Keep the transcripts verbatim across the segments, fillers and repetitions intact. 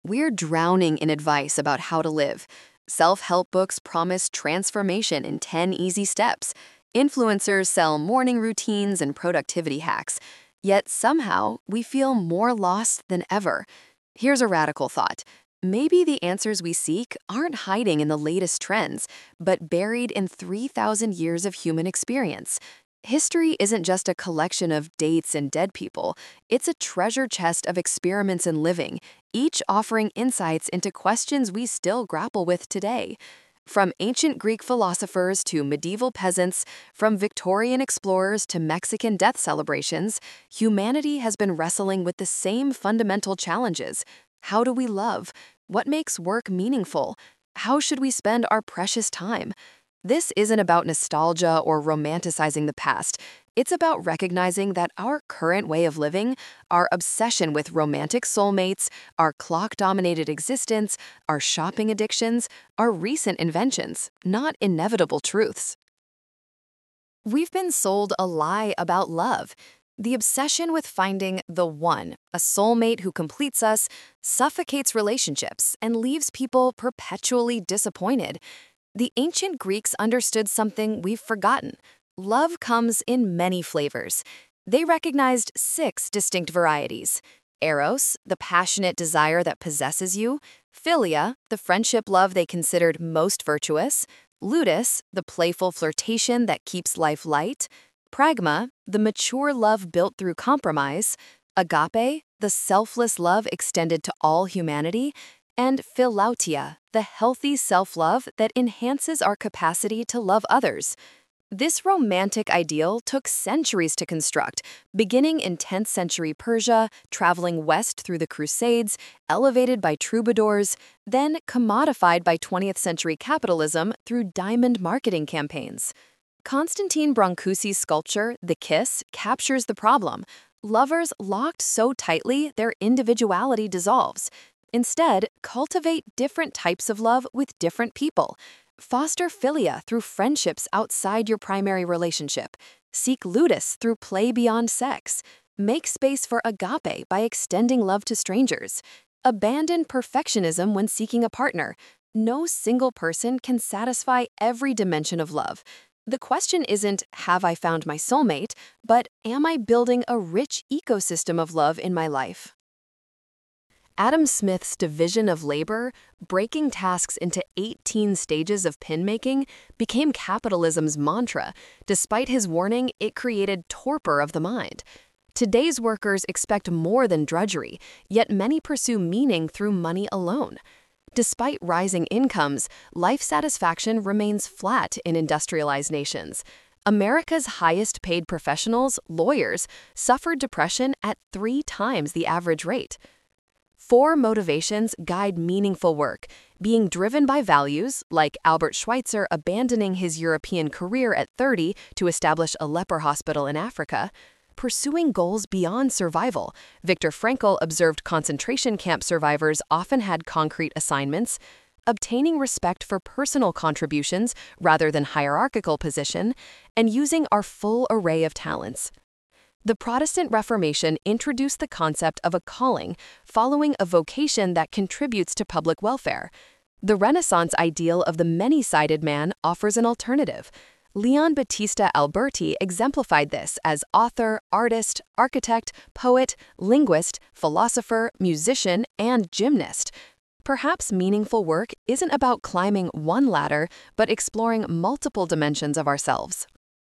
We're drowning in advice about how to live. Self-help books promise transformation in ten easy steps. Influencers sell morning routines and productivity hacks. Yet somehow, we feel more lost than ever. Here's a radical thought. Maybe the answers we seek aren't hiding in the latest trends, but buried in three thousand years of human experience. History isn't just a collection of dates and dead people. It's a treasure chest of experiments in living, each offering insights into questions we still grapple with today. From ancient Greek philosophers to medieval peasants, from Victorian explorers to Mexican death celebrations, humanity has been wrestling with the same fundamental challenges. How do we love? What makes work meaningful? How should we spend our precious time? This isn't about nostalgia or romanticizing the past. It's about recognizing that our current way of living, our obsession with romantic soulmates, our clock-dominated existence, our shopping addictions, are recent inventions, not inevitable truths. We've been sold a lie about love. The obsession with finding the one, a soulmate who completes us, suffocates relationships and leaves people perpetually disappointed. The ancient Greeks understood something we've forgotten. Love comes in many flavors. They recognized six distinct varieties: eros, the passionate desire that possesses you; philia, the friendship love they considered most virtuous; ludus, the playful flirtation that keeps life light; pragma, the mature love built through compromise; agape, the selfless love extended to all humanity; and philautia, the healthy self-love that enhances our capacity to love others. This romantic ideal took centuries to construct, beginning in tenth century Persia, traveling west through the Crusades, elevated by troubadours, then commodified by twentieth century capitalism through diamond marketing campaigns. Constantine Brancusi's sculpture, The Kiss, captures the problem. Lovers locked so tightly their individuality dissolves. Instead, cultivate different types of love with different people. Foster philia through friendships outside your primary relationship. Seek ludus through play beyond sex. Make space for agape by extending love to strangers. Abandon perfectionism when seeking a partner. No single person can satisfy every dimension of love. The question isn't, have I found my soulmate, but am I building a rich ecosystem of love in my life? Adam Smith's division of labor, breaking tasks into eighteen stages of pin-making, became capitalism's mantra. Despite his warning, it created torpor of the mind. Today's workers expect more than drudgery, yet many pursue meaning through money alone. Despite rising incomes, life satisfaction remains flat in industrialized nations. America's highest-paid professionals, lawyers, suffered depression at three times the average rate. Four motivations guide meaningful work: being driven by values, like Albert Schweitzer abandoning his European career at thirty to establish a leper hospital in Africa; pursuing goals beyond survival. Viktor Frankl observed concentration camp survivors often had concrete assignments; obtaining respect for personal contributions rather than hierarchical position; and using our full array of talents. The Protestant Reformation introduced the concept of a calling, following a vocation that contributes to public welfare. The Renaissance ideal of the many-sided man offers an alternative. Leon Battista Alberti exemplified this as author, artist, architect, poet, linguist, philosopher, musician, and gymnast. Perhaps meaningful work isn't about climbing one ladder, but exploring multiple dimensions of ourselves.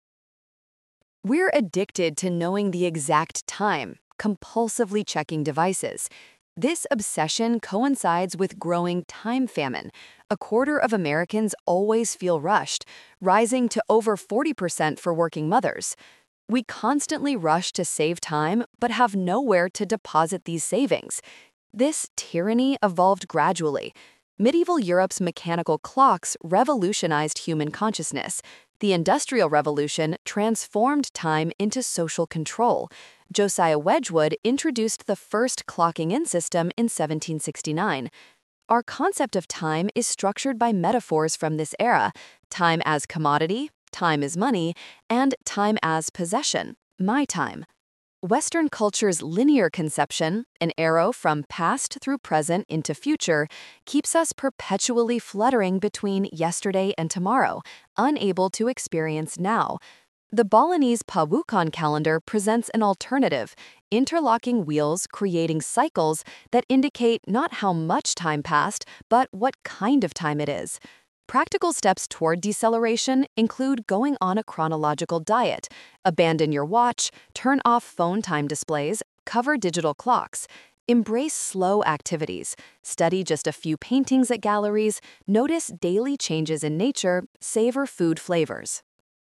We're addicted to knowing the exact time, compulsively checking devices. This obsession coincides with growing time famine. A quarter of Americans always feel rushed, rising to over forty percent for working mothers. We constantly rush to save time, but have nowhere to deposit these savings. This tyranny evolved gradually. Medieval Europe's mechanical clocks revolutionized human consciousness. The Industrial Revolution transformed time into social control. Josiah Wedgwood introduced the first clocking-in system in seventeen sixty-nine. Our concept of time is structured by metaphors from this era: time as commodity, time is money, and time as possession, my time. Western culture's linear conception, an arrow from past through present into future, keeps us perpetually fluttering between yesterday and tomorrow, unable to experience now. The Balinese Pawukan calendar presents an alternative, interlocking wheels creating cycles that indicate not how much time passed, but what kind of time it is. Practical steps toward deceleration include going on a chronological diet, abandon your watch, turn off phone time displays, cover digital clocks, embrace slow activities, study just a few paintings at galleries, notice daily changes in nature, savor food flavors.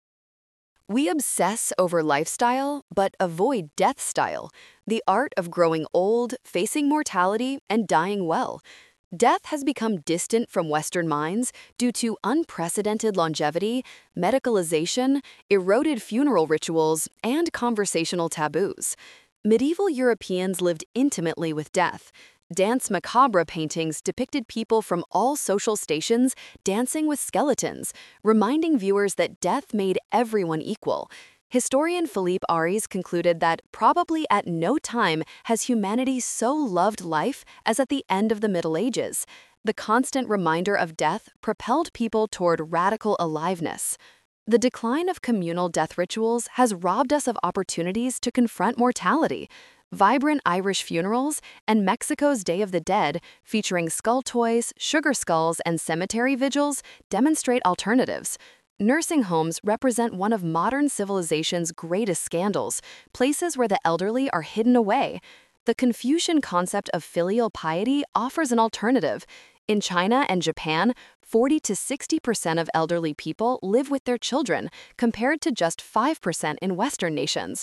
We obsess over lifestyle, but avoid death style, the art of growing old, facing mortality, and dying well. Death has become distant from Western minds due to unprecedented longevity, medicalization, eroded funeral rituals, and conversational taboos. Medieval Europeans lived intimately with death. Dance macabre paintings depicted people from all social stations dancing with skeletons, reminding viewers that death made everyone equal. Historian Philippe Aries concluded that probably at no time has humanity so loved life as at the end of the Middle Ages. The constant reminder of death propelled people toward radical aliveness. The decline of communal death rituals has robbed us of opportunities to confront mortality. Vibrant Irish funerals and Mexico's Day of the Dead, featuring skull toys, sugar skulls, and cemetery vigils, demonstrate alternatives. Nursing homes represent one of modern civilization's greatest scandals, places where the elderly are hidden away. The Confucian concept of filial piety offers an alternative. In China and Japan, forty to sixty percent of elderly people live with their children, compared to just five percent in Western nations.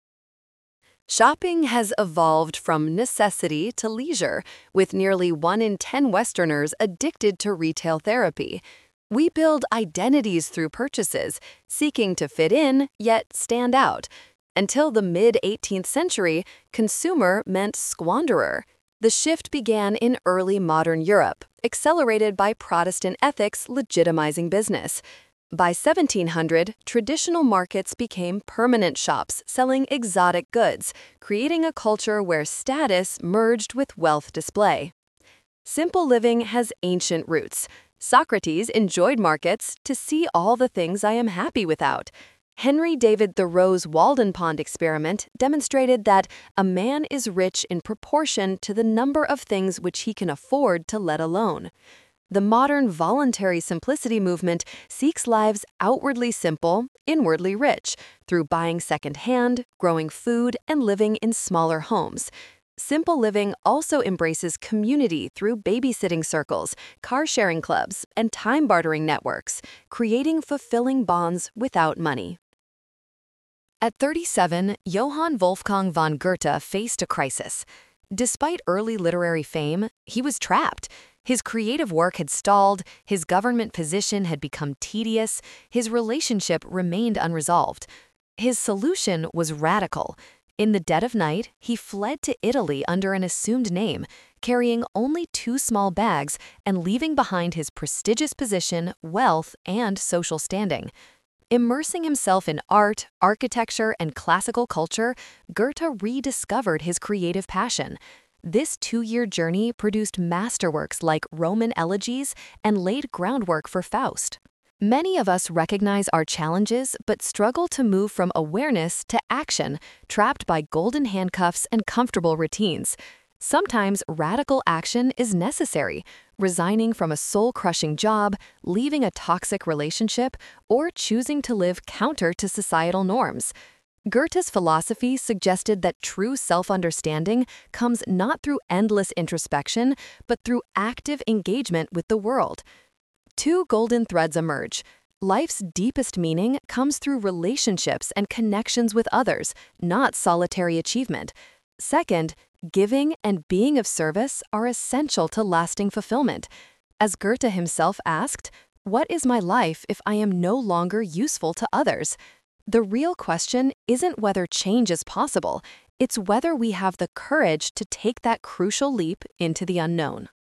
Shopping has evolved from necessity to leisure, with nearly one in ten Westerners addicted to retail therapy. We build identities through purchases, seeking to fit in, yet stand out. Until the mid-eighteenth century, consumer meant squanderer. The shift began in early modern Europe, accelerated by Protestant ethics legitimizing business. By seventeen hundred, traditional markets became permanent shops selling exotic goods, creating a culture where status merged with wealth display. Simple living has ancient roots. Socrates enjoyed markets to see all the things I am happy without. Henry David Thoreau's Walden Pond experiment demonstrated that a man is rich in proportion to the number of things which he can afford to let alone. The modern voluntary simplicity movement seeks lives outwardly simple, inwardly rich, through buying secondhand, growing food, and living in smaller homes. Simple living also embraces community through babysitting circles, car-sharing clubs, and time-bartering networks, creating fulfilling bonds without money. At thirty-seven, Johann Wolfgang von Goethe faced a crisis. Despite early literary fame, he was trapped. His creative work had stalled, his government position had become tedious, his relationship remained unresolved. His solution was radical. In the dead of night, he fled to Italy under an assumed name, carrying only two small bags and leaving behind his prestigious position, wealth, and social standing. Immersing himself in art, architecture, and classical culture, Goethe rediscovered his creative passion. This two-year journey produced masterworks like Roman Elegies and laid groundwork for Faust. Many of us recognize our challenges but struggle to move from awareness to action, trapped by golden handcuffs and comfortable routines. Sometimes radical action is necessary, resigning from a soul-crushing job, leaving a toxic relationship, or choosing to live counter to societal norms. Goethe's philosophy suggested that true self-understanding comes not through endless introspection, but through active engagement with the world. Two golden threads emerge. Life's deepest meaning comes through relationships and connections with others, not solitary achievement. Second, giving and being of service are essential to lasting fulfillment. As Goethe himself asked, "What is my life if I am no longer useful to others?" The real question isn't whether change is possible, it's whether we have the courage to take that crucial leap into the unknown.